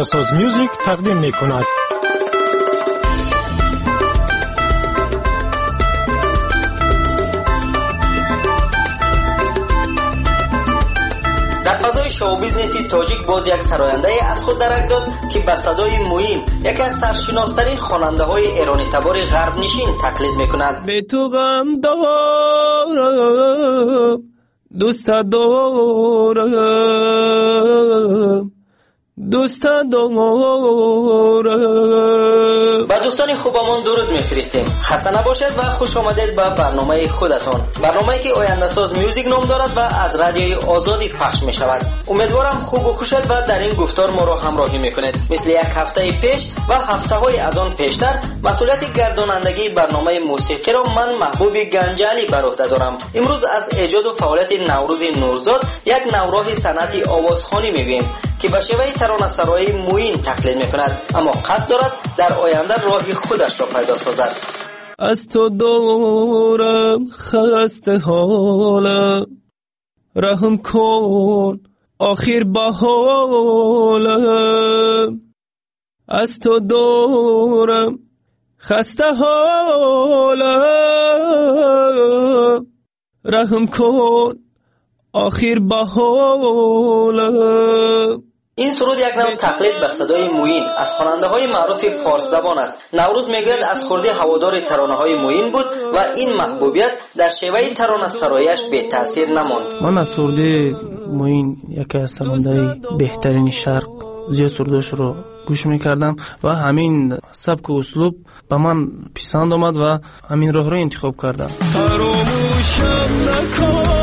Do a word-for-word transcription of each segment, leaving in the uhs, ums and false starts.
آینده‌ساز میوزیک تقدیم می‌کند. شو بیزنسی تاجیک باز یک سراینده از خود درک داد که به صدای موین، یکی از سرشناسترین خواننده های ایرانی تبار غرب نشین تقلید میکند. به تو غم دارم، دوست دارم، دوست دارم. با دوستان خوبمون درود میفرستیم. خسته نباشید و خوش آمدید به برنامه خودتان. برنامه‌ای که آینده ساز میوزیک نام دارد و از رادیوی آزادی پخش می شود. امیدوارم خوب و خوشید و در این گفتار ما را همراهی میکنید. مثل یک هفته پیش و هفته های از آن پیشتر مسئولیت گردانندگی برنامه موسیقی را من محبوب گنجالی بر عهده دارم. امروز از ایجاد و فعالیت نوروز نورزاد، یک نوراه صنعت آوازخوانی میگوییم که به شیوه ترانه‌سرایی موین تقلید میکند، اما قصد دارد در آینده راه خودش را پیدا سازد. از تو دارم خسته حالم، رحم کن آخر به حالم. از تو دارم خسته حالم، رحم کن آخر به حالم. این سرود یک نوع تقلید به صدای موین از خواننده های معروف فارس زبان است. نوروز میگوید از خورده هوادار ترانه های موین بود و این محبوبیت در شیوه ترانه سرایش به تاثیر نماند. من از سرود موین یکی از خواننده بهترین شرق زیاد سرودش رو گوش میکردم و همین سبک و اسلوب به من پسند آمد و همین راه رو انتخاب کردم. فراموشم نکن،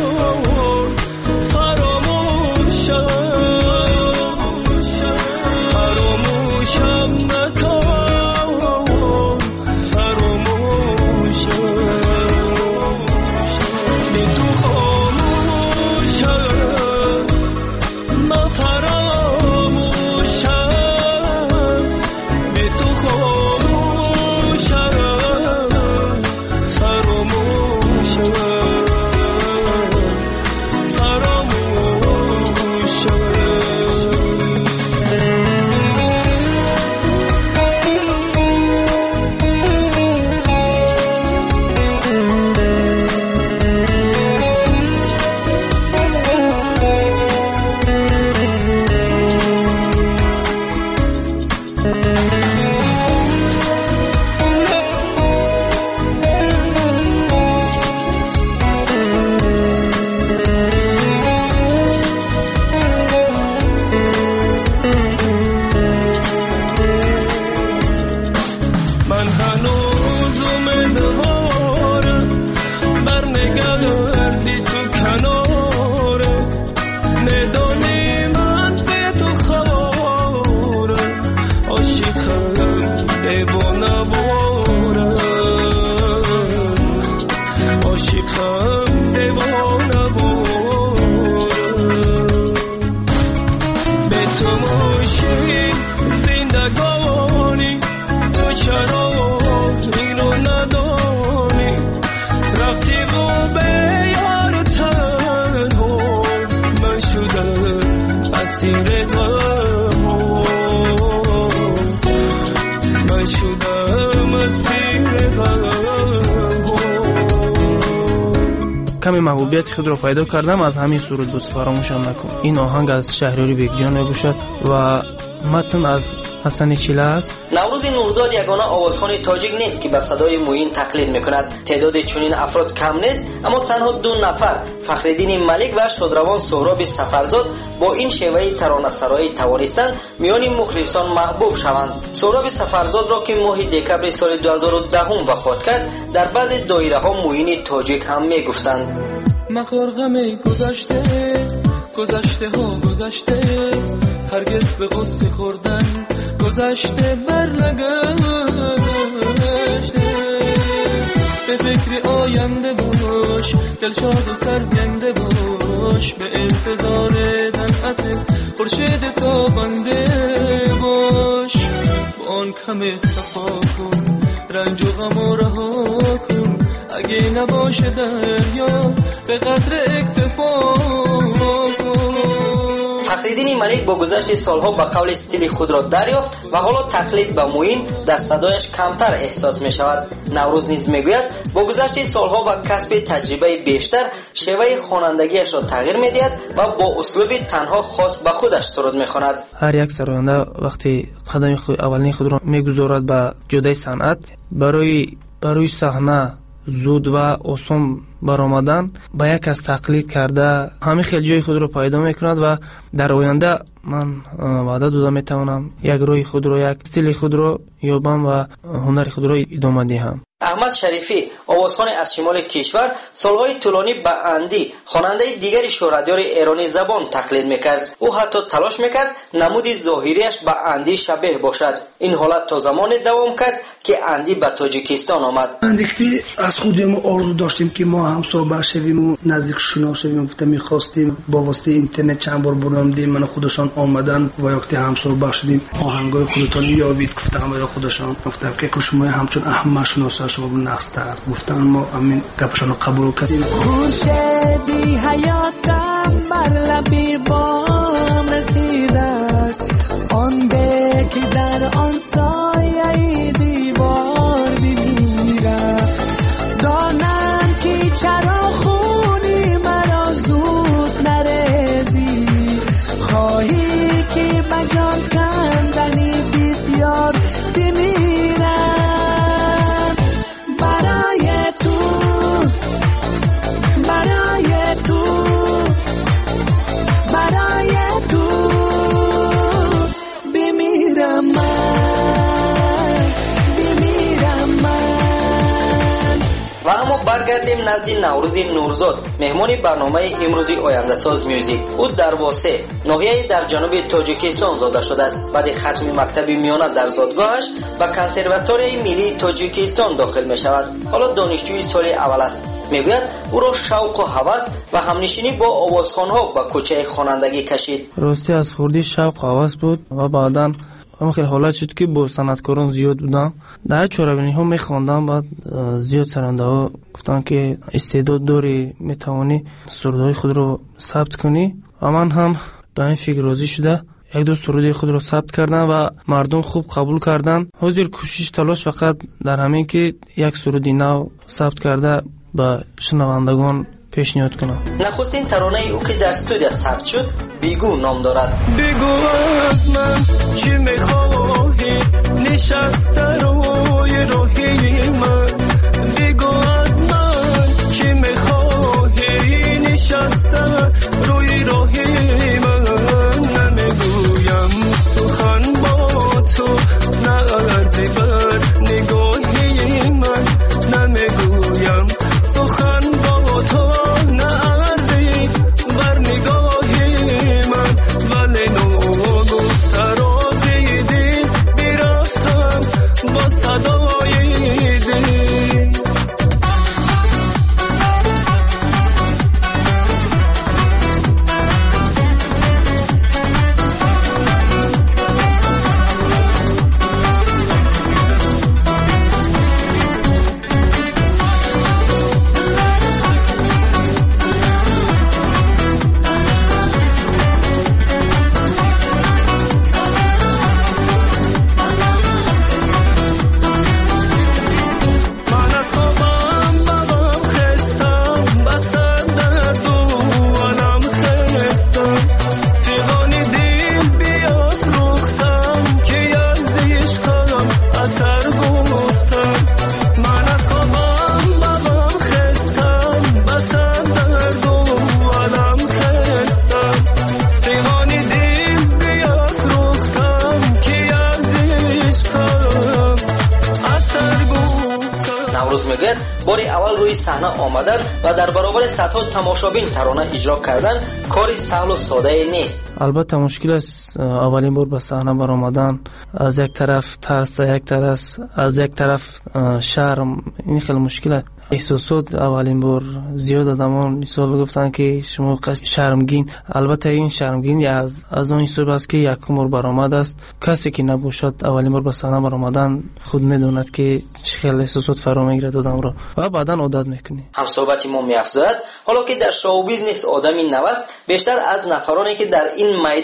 کمی محبوبیت خود را پیدا کردم از همین سرود دوست فراموشم نکن. این آهنگ از شهریاری بیگجان میباشد و متن از حسن چیله است. نوروز نورزاد یگانه آوازخوان تاجیک نیست که به صدای موین تقلید میکند. تعداد چنین افراد کم نیست، اما تنها دو نفر، فخرالدین ملک و شادروان سهراب سفرزاد، با این شیوه ترانه سرایی توانستند میان مخلصان محبوب شوند. سهراب سفرزاد را که ماه دکبر سال دو هزار و ده وفات کرد، در بعضی دایره ها موین تاجیک هم میگفتند. مخور غم گذشته، گذشته ها گذشته، هرگز به غصه خوردن گذشته بر نگشته. به فکر آینده باش، دلشاد و سرزنده باش، به انتظار دلعت خورشید تابنده باش. با آن کم صفا کن، رنج و غم و رها کن، اگه نباشه دریا به قدر اکتفا کن. فخرالدین ملک با گذشت سالها به قول استیل خود را دریافت و حالا تقلید به موین در صدایش کمتر احساس می شود. نوروز نیز می گوید با گذشت سالها و کسب تجربه بیشتر شیوه خوانندگیش را تغییر می دهد و با اسلوب تنها خاص به خودش سرود می خواند. هر یک سراینده وقتی قدم خود اولین خود را می گذارد به جدای صنعت، برای برای صحنه زود و آسان برآمدن با یک از تقلید کرده همه خیلی جای خود را پیدا میکند و در آینده من وعده دادم میتوانم یک روی خود را، یک استیل خود را یابم و هنر خود را ادامه دهم. احمد شریفی، آوازخوان از شمال کشور، سالهای طولانی به اندی خواننده دیگری شورادیار ایرانی زبان تقلید میکرد. او حتی تلاش میکرد نمود ظاهریش به اندی شبیه باشد. این حالت تا زمان دوام کرد که اندی به تاجیکستان آمد. اندی از خودم آرزو داشتیم که ما هم صحبت شویم و نزدیک شنا شویم. گفتم می‌خواستیم با واسطه اینترنت چند بار بردیم، من خودشان آمدن و وقتی هم صحبت شدیم آهنگای خودتون یابید. گفتم برای خودشان گفتم که شما همچون احمد شناسا شما نخستر. گفتن ما همین گپشان رو قبول کردیم. خورشیدی حیاتم بر لبی بام رسیده است، آن به که در آن سایه دیوار بمیره. دانم که چرا خونی مرا زود نرزی، خواهی که بجان کندنی بسیار بمیرم. برای تو برای تو برای تو بمیرم من بمیرم من. و اما برگردیم نزد نوروز نورزاد، مهمان برنامه امروزی آینده ساز میوزیک. او در واسه ناحیه در جنوب تاجیکستان زاده شده است. بعد ختم مکتب میانه در زادگاهش به کنسرواتوری ملی تاجیکستان داخل می شود. حالا دانشجوی سال اول است. میگوید او را شوق و هوس و همنشینی با آوازخوان‌ها به کوچه خوانندگی کشید. راستی از خوردی شوق و هوس بود و بعداً اما خیلی حالت شد که با صنعتکاران زیاد بودم، در چهاربینی ها میخواندم. بعد زیاد سرنده ها گفتن که استعداد داری، میتوانی سرودهای خود رو ثبت کنی و من هم به این فکر راضی شده یک دو سرودی خود رو ثبت کردم و مردم خوب قبول کردن. حاضر کوشش تلاش فقط در همین که یک سرودی نو ثبت کرده به شنوندگان پیشنهاد کنم. نخستین ترانه او که در استودیو ثبت شد بیگو نام دارد. بگو از من چی میخواهی نشسته روی راهی من، بگو از من چی میخواهی نشسته روی راهی من. نمیگویم سخن با تو نه ارزی بر نگاهی من، نمیگویم سخن با تو نه ارزی بر نگاهی من. ولی نو گفت رازی دل برفتم با صدای دل. باری اول روی صحنه آمدن و در برابر صدها تماشابین ترانه اجرا کردن کاری سهل و ساده نیست. البته مشکل است اولین بار به صحنه برآمدن، از یک طرف ترس، یک طرف از یک طرف شرم، این خیلی مشکله. احساسات اولین بار زیاد آدمان مثال گفتن که شما قصد شرمگین، البته این شرمگین از از اون حساب است که یک بار برآمد است. کسی که نباشد اولین بار به صحنه برآمدن خود میدوند که چه خیلی احساسات فرا میگیرد آدم را و بعدا عادت میکنی. هم صحبت ما میافزاید حالا که در شو بیزنس آدمی نوست بیشتر از نفرانی که در این میدان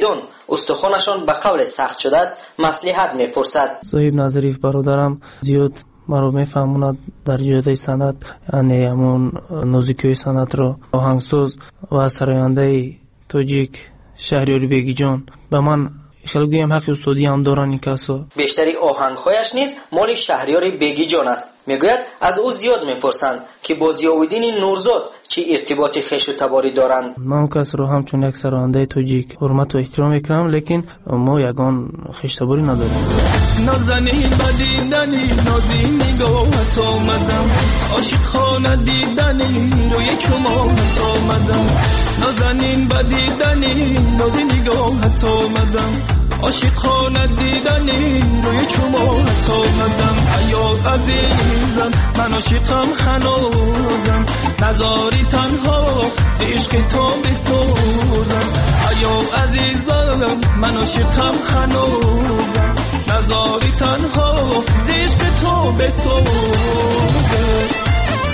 استخوانشان به قول سخت شده است مصلحت میپرسد. صاحب نظریف برادرم زیاد مرا میفهموند در جهت سنت، یعنی همون نوزیکی سنت رو آهنگساز و سراینده تاجیک شهریار بیگی جان به من خیلی گویم حق استادی هم دارن این کسا. بیشتری آهنگهایش نیز مال شهریار بیگی جان است. میگوید از او زیاد میپرسند که با ضیاءالدین نورزاد چه ارتباطی خویش و تباری دارند. من کس رو همچون یک سراینده تاجیک حرمت و احترام میکنم، لیکن ما یگان خویش تباری نداریم. نازنین بدیدنی نازی نگاهت آمدم، عاشق خانه دیدنی روی چماهت آمدم. نازنین بدیدنی نازی نگاهت آمدم، عاشق خانه دیدنی روی چماهت آمدم. ایا عزیزم من عاشقم هنوزم، نزاری تنها ز عشق تو بسوزم. ایا عزیزم من عاشقم هنوزم، نزاری تنها ز عشق تو بسوزم.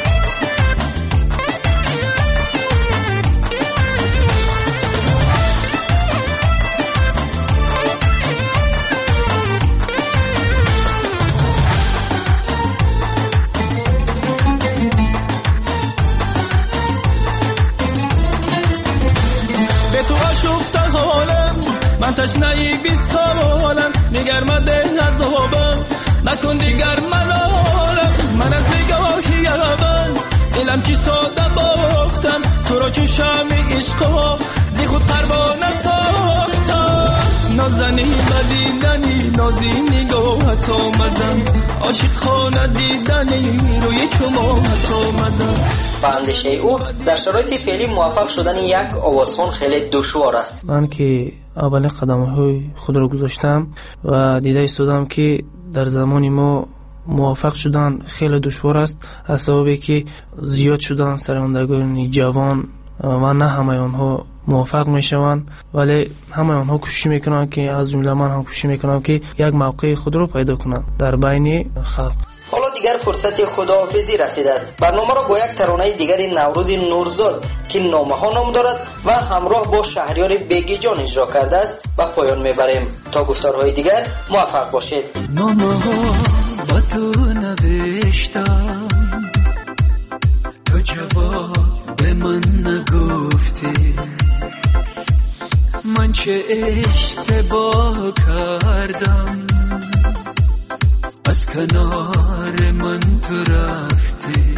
من تشنهی بیست سالم، نگرمده از آبم نکن دیگر ملالم. من از نگاهی اول دلم کی ساده باختم، تو را چون شمع عشقا زی خود پروانه ساختم. نازنین بدیدنی نازی نگاهت آمدم، عاشق خانه دیدنی روی چماهت آمدم. با اندیشه او در شرایط فعلی موفق شدن یک آوازخوان خیلی دشوار است. من که اول قدم‌های خود را گذاشتم و دیده ایستادم که در زمان ما موفق شدن خیلی دشوار است، از سببی که زیاد شدن سرایندگان جوان و نه همه آنها موفق میشوند، ولی همه آنها کوشش میکنن که از جمله من هم کوشش میکنم که یک موقع خود را پیدا کنند در بین خلق. حالا دیگر فرصت خداحافظی رسیده است. برنامه را با یک ترانه دیگری نوروز نورزاد که نامه ها نام دارد و همراه با شهریار بیگی جان اجرا کرده است به پایان میبریم. تا گفتارهای دیگر موفق باشید. نامه ها با تو نوشتم، تو جواب به من نگفتی. من چه اشتباه کردم، از کنار من تو رفتی.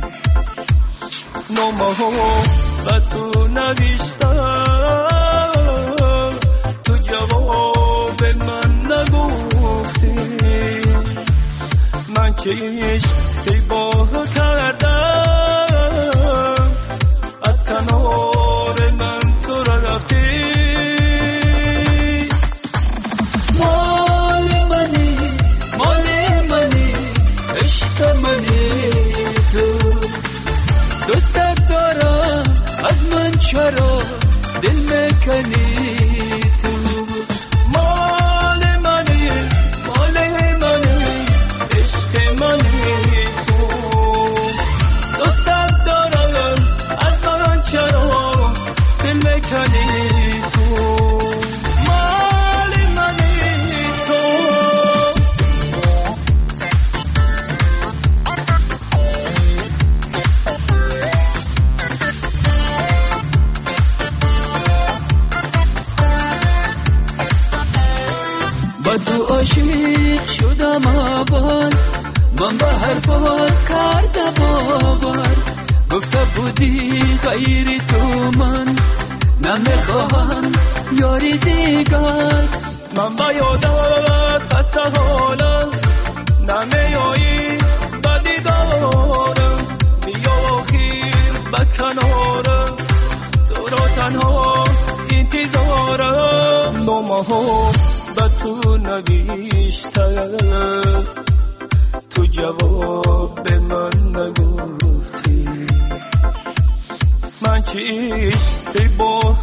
نامه ها با تو نوشتم، تو جواب من نگفتی. من چه اشتباه کردم، از کنار من تو رفتی. دوستت دارم از من چرا دل میکنی تو؟ مال منی مال منی عشق منی تو. دوستت دارم از من چرا دل میکنی تو؟ مال منی تو. با تو عاشق شدم اول، من به حرفات کرده باور. گفته بودی غیر تو من نمیخواهم یاری دیگر. من با یادت خسته حالم، نمیایی بدی دارم. بیا آخیر به کنارم، تو را تنها انتظارم. نامه ها با تو نوشتم، تو جواب به من نگفتی. من چه اشتباه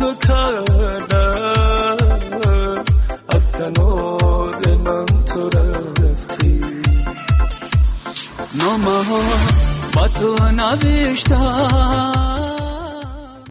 کردم، از کنار من تو رفتی. نامه ها با تو نوشتم،